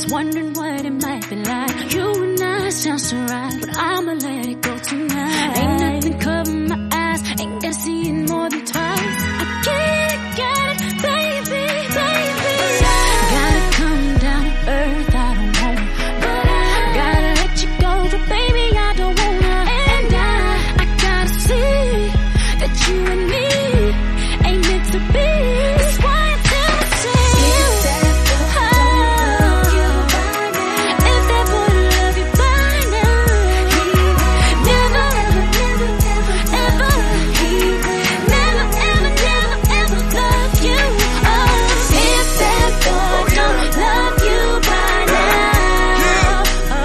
was wondering what it might be like. You and I sounds so right, but I'ma let it go tonight. Ain't nothing covering my eyes, ain't gotta see it more than twice. I get it, baby, baby. Gotta come down to earth, I don't wanna, but I gotta let you go, but baby, I don't wanna. And I gotta see that you and me ain't meant to be. That's why I tell myself, if that boy love you by now, never, ever, never, ever, never, ever, never, ever love you. Oh, if that boy don't love you by now,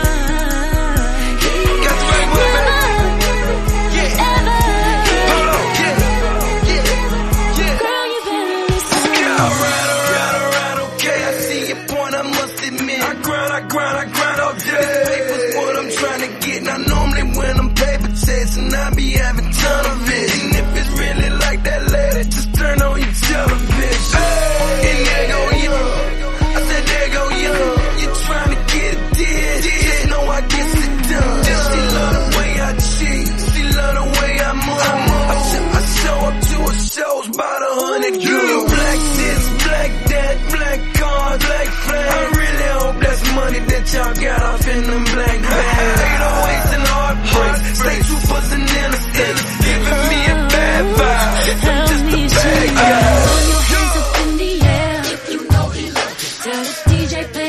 girl, you better listen. Alright, okay, I see your point, I must admit. I grind all day. This paper's what I'm trying to get. Now normally when I'm paper chasing, I be having ton of it. And if it's really like that, lady, just turn on your television. And there go young, I said there go young. You trying to get it dead, just know I guess it done. She love the way I cheat, she love the way I move. I show up to her shows, about 100 girls. Black this, black that, black cars, black flag. I really hope that's money that y'all got off in them black bags. 808s and heartbreaks, stay troopers and interstates, giving me a bad vibe. I'm just a bad guy. Throw your hands up in the air if you know he loves you. Tell the DJ play